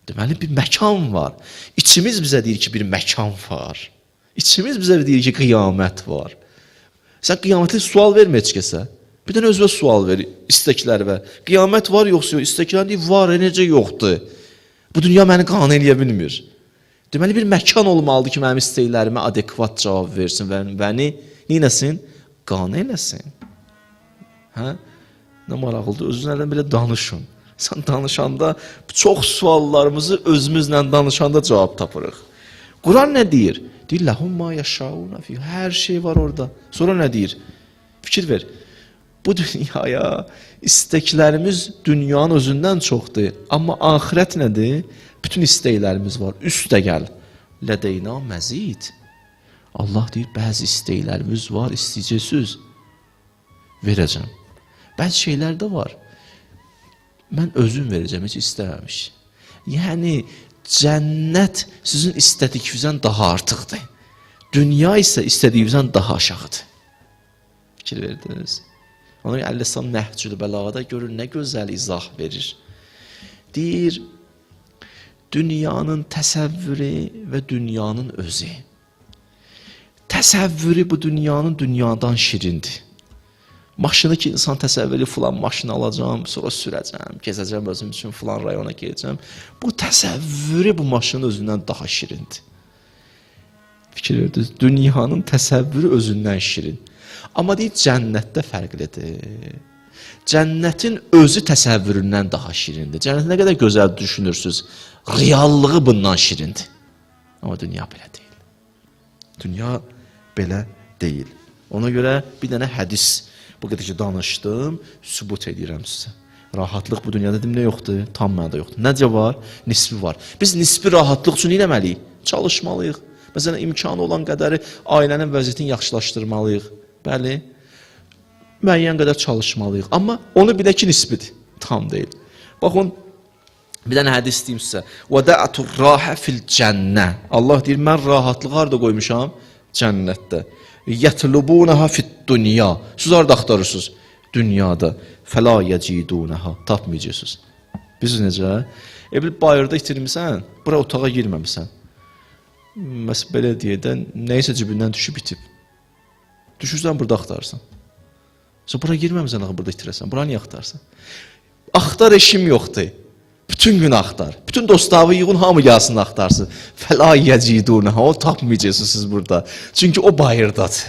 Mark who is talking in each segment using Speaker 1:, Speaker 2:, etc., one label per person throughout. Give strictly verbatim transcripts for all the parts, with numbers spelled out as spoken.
Speaker 1: Deməli, bir məkan var. İçimiz bizə deyir ki, bir məkan var. İçimiz bizə deyir ki, qiyamət var. Sən qiyamətli sual vermə heç kəsə. Bir dənə özünə sual ver, istəklər və qiyamət var yoxsa yox? İstəklər deyir, var, necə yoxdur? Bu dünya məni qane eləyə bilmir. Deməli, bir məkan olmalıdır ki, mənim istəklərimə adekvat cavab versin və məni neynəsin? Qane eləsin. Hə? Nə maraqlıdır, özünlərdən belə danışın. Sən danışanda çox suallarımızı özümüzlə danışanda cavab tapırıq. Quran nə deyir? Deyir, ləhum ma yaşauna fi. Hər şey var orada. Sonra nə deyir? Fikir ver. Bu dünyaya istəklərimiz dünyanın özündən çoxdur. Amma axirət nədir? Bütün istəklərimiz var. Üstə gəl. Lədeyna məzid. Allah deyir, bəzi istəklərimiz var, istəyəcəksiniz. Verəcəm. Bəzi şeylər də var. Mən özüm verəcəm, heç istəməmiş. Yəni, cənnət sizin istədikvinizdən daha artıqdır. Dünya isə istədiyinizdən daha aşağıdır. Fikir verdiniz. Ona görə Əlləsam Nəhcül Bəlağada görür, nə gözəl izah verir. Deyir, dünyanın təsəvvürü və dünyanın özü. Təsəvvürü bu dünyanın dünyadan şirindir. Maşını ki, insan təsəvvürü filan maşını alacağım, sonra sürəcəm, gezəcəm özüm üçün filan rayona gedəcəm. Bu təsəvvürü bu maşının özündən daha şirindir. Fikir verdiniz, dünyanın təsəvvürü özündən şirin. Amma deyir, cənnətdə fərqlidir. Cənnətin özü təsəvvüründən daha şirindir. Cənnət nə qədər gözəl düşünürsünüz, reallığı bundan şirindir. Amma dünya belə deyil. Dünya belə deyil. Ona görə bir dənə hədis, bu qədər ki danışdım, sübut edirəm sizə. Rahatlıq bu dünyada dedim, nə yoxdur? Tam mənada yoxdur. Necə var? Nisbi var. Biz nisbi rahatlıq üçün nə etməliyik? Çalışmalıyıq. Məsələn, imkanı olan qədəri ailənin vəziyyətini yaxşılaşdırmalıyıq. Bəli, müəyyən qədər çalışmalıyıq. Amma onu bilək ki, nisbidir. Tam deyil. Baxın, bir dənə hədis deyim sizə. وَدَعَتُ الرَّاحَ فِي الْجَنَّةِ Allah deyir, mən rahatlıq harada qoymuşam? Cənnətdə. يَتْلُبُونَهَا فِي الدُّنْيَا Siz harada axtarırsınız? Dünyada. فَلَا يَجِيدُونَهَا Tapmayacaqsınız. Biz necə? E, bir bayırda itirmirsən, bura otağa girməmişsən. Məsələn, belə deyədən, neysə cibindən düşüb itib. Düşürsən, burada axtarırsan. Sonra bura girməmişsən, burada itirəsən. Bura niyə axtarsan? Axtar eşim yoxdur. Bütün gün axtar. Bütün dostları yığın, hamı gəlsin axtarsın. Fəla yəcidunə, o tapmayacaqsınız siz burada. Çünki o bayırdadır.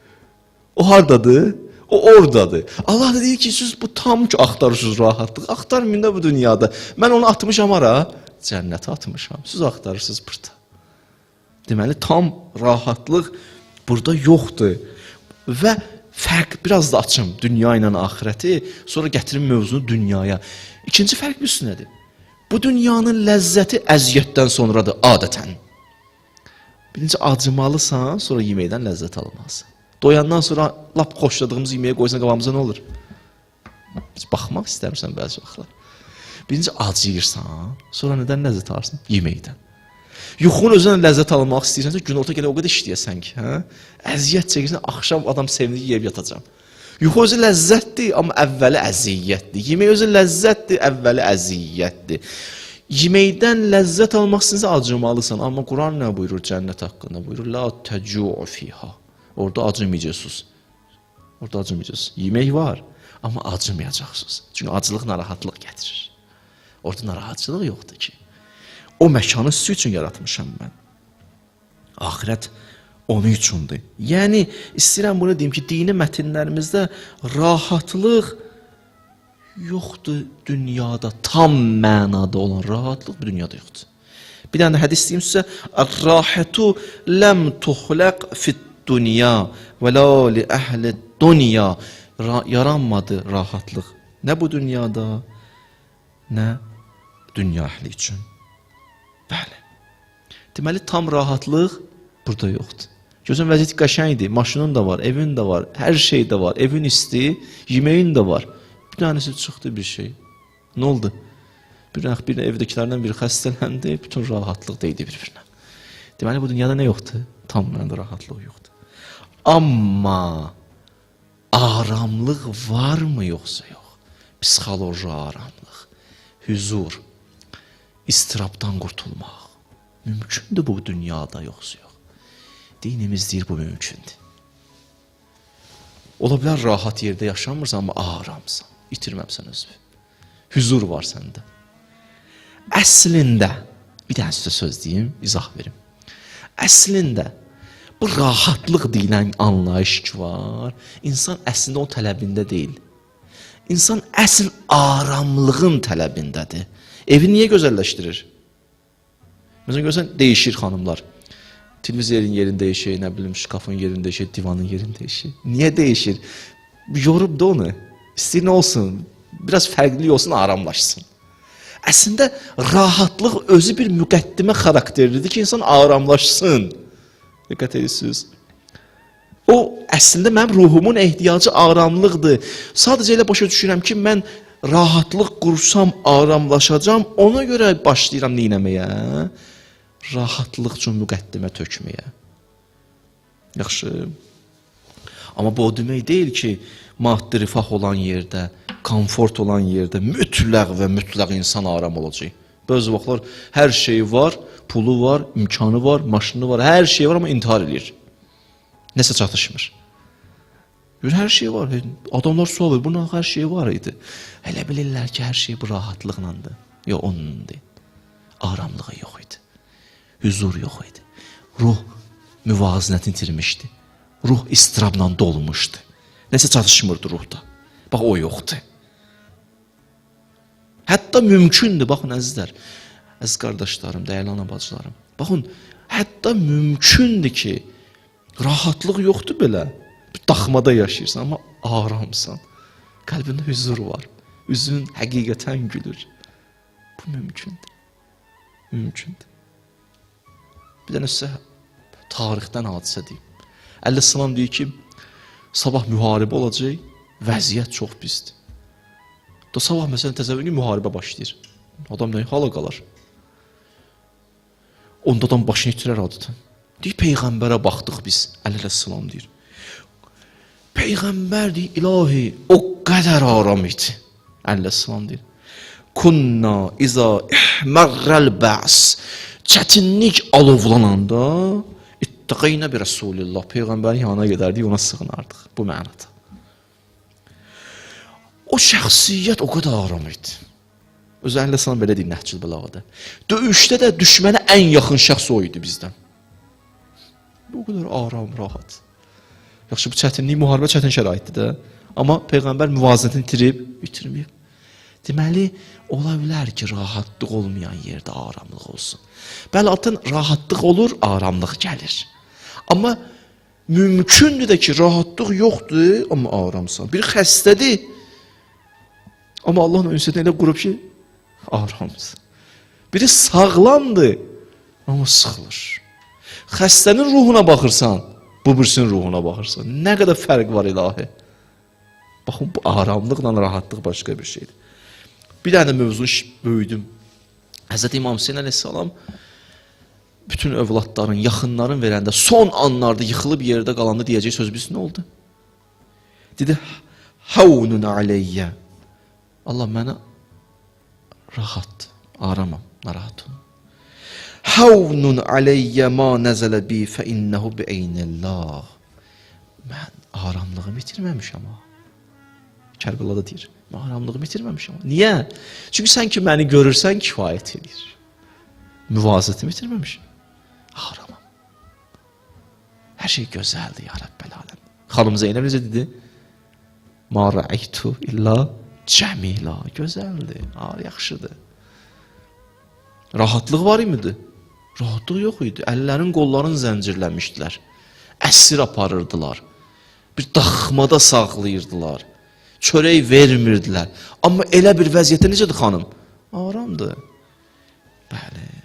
Speaker 1: O hardadır? O oradadır. Allah da deyir ki, siz bu tam ki axtarırsınız rahatlıq. Axtarmayın da bu dünyada. Mən onu atmışam ara, cənnətə atmışam. Siz axtarırsınız burada. Deməli, tam rahatlıq burada yoxdur. Və fərq, biraz da açım dünya ilə axirəti, sonra gətirin mövzunu dünyaya. İkinci fərq bir üstünədir. Bu dünyanın ləzzəti əziyyətdən sonradır, adətən. Birinci, acımalısan, sonra yeməkdən ləzzət almalısın. Doyandan sonra lap xoşladığımız yeməyə qoysan qabağımıza nə olur? Biz baxmaq istəmirsən bəzi vaxtlar. Birinci, acıyırsan, sonra nədən ləzzət alırsın? Yeməkdən. Yuxun özünə ləzzət almaq istəyirsənsə, gün orta gələ o qədər işləyəsən ki, hə? Əziyyət çəkirsən, axşam adam sevinir, yeyib yatacam. Yuxu özü ləzzətdir, amma əvvəli əziyyətdir. Yemək özü ləzzətdir, əvvəli əziyyətdir. Yeməkdən ləzzət almaq istəyirsə acımalısan, amma Quran nə buyurur cənnət haqqında? Buyurur, la təcu'u fiha. Orada acımayacaqsınız. Orada acımayacaqsınız. Yemək var, amma acımayacaqsınız. Çünki acılıq narahatlıq gətirir. Orada narahatçılıq yoxdur ki. O məkanı sizin üçün yaratmışam mən. Axirət onun üçündür. Yəni, istəyirəm bunu deyim ki, dini mətinlərimizdə rahatlıq yoxdur dünyada, tam mənada olan rahatlıq bu dünyada yoxdur. Bir dənə hədis deyim sizə, Ər-rahətu ləm tuxləq fit-dünya və la li əhli-dünya Yaranmadı rahatlıq. Nə bu dünyada, nə dünya əhli üçün. Bəli. Deməli, tam rahatlıq burada yoxdur. Gözün vəziyyəti qəşəngdir, maşının da var, evin də var, hər şey də var, evin isti, yeməyin də var. Bir tanesi çıxdı bir şey. Nə oldu? Bir, bir evdəkilərdən biri xəstələndi, bütün rahatlıq deydi bir-birinə. Deməli, bu dünyada nə yoxdur? Tam mənada rahatlıq yoxdur. Amma aramlıq varmı yoxsa yox? Psixoloji aramlıq, hüzur. istirabdan qurtulmaq. Mümkündür bu dünyada, yoxsa yox. Dinimiz deyir bu mümkündür. Ola bilər rahat yerdə yaşamırsan, amma aramsan, itirməmsən özünü. Hüzur var səndə. Əslində, bir dənə sizə söz deyim, izah verim. Əslində, bu rahatlıq deyilən anlayış ki var, insan əslində o tələbində deyil. İnsan əsl aramlığın tələbindədir. Evi niyə gözəlləşdirir? Məsələn, görsən, deyişir xanımlar. Televizorin yerini değişir, nə bilim, şkafın yerini değişir, divanın yerini değişir. Niyə değişir? Yorub da onu. İstəyir nə olsun? Biraz fərqli olsun, aramlaşsın. Əslində, rahatlıq özü bir müqəddimə xarakterlidir ki, insan aramlaşsın. Diqqət edirsiniz. O, əslində, mənim ruhumun ehtiyacı aramlıqdır. Sadəcə elə başa düşürəm ki, mən rahatlıq qursam, aramlaşacam, ona görə başlayıram neynəməyə? Rahatlıq üçün müqəddimə tökməyə. Yaxşı. Amma bu o demək deyil ki, maddi rifah olan yerdə, komfort olan yerdə mütləq və mütləq insan aram olacaq. Bəzi vaxtlar hər şey var, pulu var, imkanı var, maşını var, hər şey var, amma intihar edir. Nəsə çatışmır. Hər şey var. Adamlar sual verir, bunun hər şey var idi. Elə bilirlər ki, hər şey bu rahatlıqlandır. Yox, onun deyil. Aramlığı yox idi. Hüzur yox idi. Ruh müvazinətini itirmişdi. Ruh istirabla dolmuşdu. Nəsə çatışmırdı ruhda. Bax, o yoxdur. Hətta mümkündür, baxın əzizlər, əziz qardaşlarım, dəyərli ana bacılarım. Baxın, hətta mümkündür ki, rahatlıq yoxdur belə. Bir daxmada yaşayırsan, amma aramsan. Qəlbində hüzur var. Üzün həqiqətən gülür. Bu mümkündür. Mümkündür. Bir dənə sizə tarixdən hadisə deyim. Əleyhissalam deyir ki, sabah müharibə olacaq, vəziyyət çox pisdir. Da sabah məsələn təsəvvür ki, müharibə başlayır. Adam deyir, hala qalar. Onda adam başını itirər adətən. Deyir, Peyğəmbərə baxdıq biz, Əleyhissalam deyir. Peyğəmbər deyir, ilahi, o qədər aram idi. Əleyhissalam deyir. Kunna iza ihmərrəl bəs. Çətinlik alovlananda ittəqeynə bir Rasulillah, Peyğəmbərin yanına gedərdik, ona sığınardıq. Bu mənada. O şəxsiyyət o qədər aram idi. Özəlində sana belə deyil, Nəhcül Bəlağada. Döyüşdə də düşmənə ən yaxın şəxs o idi bizdən. O qədər aram, rahat. Yaxşı, bu çətinlik, müharibə çətin şəraitdir də. Amma Peyğəmbər müvazinətini itirib, itirməyib. Deməli, ola bilər ki, rahatlıq olmayan yerdə aramlıq olsun. Bəli, atın rahatlıq olur, aramlıq gəlir. Amma mümkündür də ki, rahatlıq yoxdur, amma aramsan. Bir xəstədir, amma Allahın ünsiyyətini elə qurub ki, aramsın. Biri sağlamdır, amma sıxılır. Xəstənin ruhuna baxırsan, bu birisinin ruhuna baxırsan. Nə qədər fərq var ilahi? Baxın, bu aramlıqla rahatlıq başqa bir şeydir. Bir dənə mövzunu böyüdüm. Həzrəti İmam Hüseyin əleyhissalam bütün övladların, yaxınların verəndə son anlarda yıxılıb yerdə qalanda deyəcək söz bilsin nə oldu? Dedi, havnun aleyyə. Allah mənə rahat, aramam, narahat olun. Havnun aleyyə ma nəzələ bi fə innəhu bi eynəllah. Mən aramlığımı itirməmişəm ha. Kərbəlada deyir. Mən aramlığımı itirməmişəm. Niyə? Çünki sən ki məni görürsən kifayət edir. Müvazətimi itirməmişəm. Aramam. Hər şey gözəldir ya Rəbbəl aləm. Xanım Zeynəb necə dedi? Ma rə'aytu illa cəmila. Gözəldir, yaxşıdır. Rahatlıq var imidi? Rahatlıq yox idi. Əllərin, qolların zəncirləmişdilər. Əsir aparırdılar. Bir daxmada saxlayırdılar. Çörək vermirdilər. Amma elə bir vəziyyətə necədir xanım? Aramdır. Bəli.